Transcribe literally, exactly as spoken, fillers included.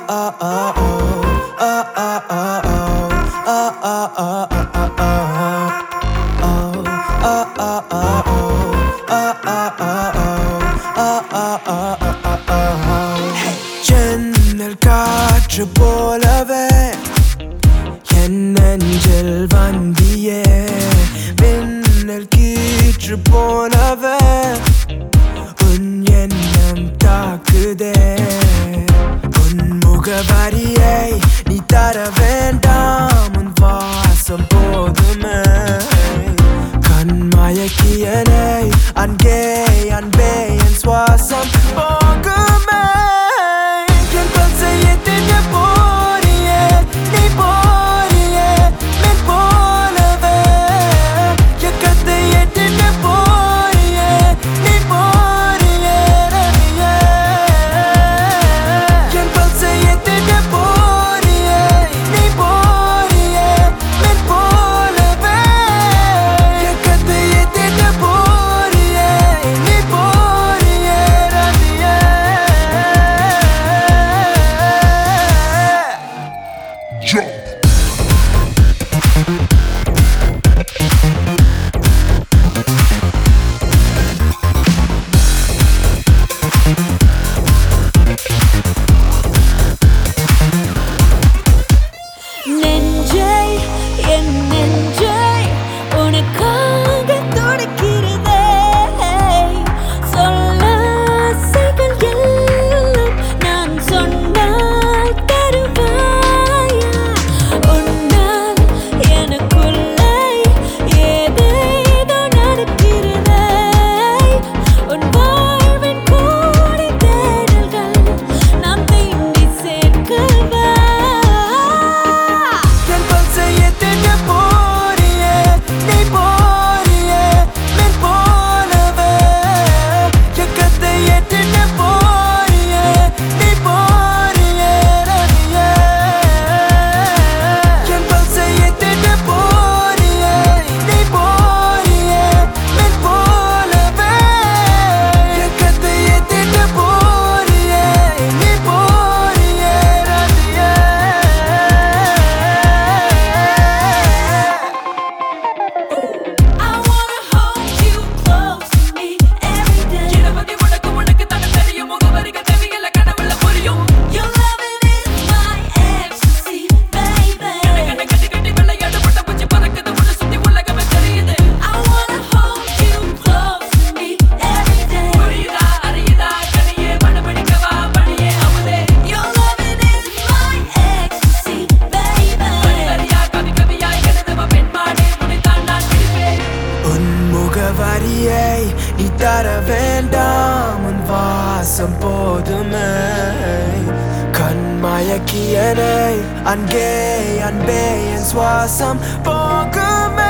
ஜன்னல் காற்று போலவே என் நெஞ்சில் வந்தியே, மின்னல் கீற்று போனவே உன் எண்ணம் தாக்குதே. உன் முகவரியை நீ தர வேண்டாம், உன் வாசம் போதுமே. கண் மயக்கியனை அன்பே அன்பே என் சுவாசம் போகுமே. என் பல்சையத்தின் போறியே நீ போறியே மின் போலவே, எக்கத்தை எட்டின் போறியே நீ போறியே ரவியே. என் பல்சையத்தின் போறியே நீ போறியே மின் போலவே, எக்கத்தை எட்டின் போறியே நீ போறியே ரவியே. Jump. நெஞ்சை என் நெஞ்சை உனக்காக துடிக்கிறதே, சொல்ல ஆசைகள் எல்லாம் நான் சொன்னால் தருவாயா. உன்னால் எனக்குள்ளே ஏதேதோ நடக்கிறதே, உன் வாழ்வின் கோடி தேடல்கள் நாம் தீண்டி சேர்க்கவா. என் பல்சையத்தின் போறியே நீ போறியே மின் போலவே, எக்கத்தை எட்டின் போறியே நீ போறியே ரவியே. என் பல்சையத்தின் போறியே நீ போறியே மின் போலவே, எக்கத்தை எட்டின் போறியே நீ போறியே ரவியே. I wanna hold you close to me every day. இரவதி உனக்கு உனக்கு தன தெரியும் முகவரிகள் தேவையில்ல கனவுல புரியும். Your loving is my ecstasy, baby. கண்ணை கட்டி கட்டி விளையாடு பட்ட பூச்சி பறக்குது உன்னை சுத்தி உலகமே தெரியுது. I wanna hold you close to me every day. புரியுதா அறியுதா கனியே மனப்பிடிக்கவா பணியே அமுதே. Your loving is my ecstasy, baby. வரியா கவி கவியா எழுதுவ பெண்மானே உன்னைத்தான் நான் பிடிப்பேன். உன் முகவரியை நீ தர வேண்டாம், உன் வாசம் போதுமே. கண் மயக்கியனை அன்பே அன்பே என் சுவாசம் போகுமே.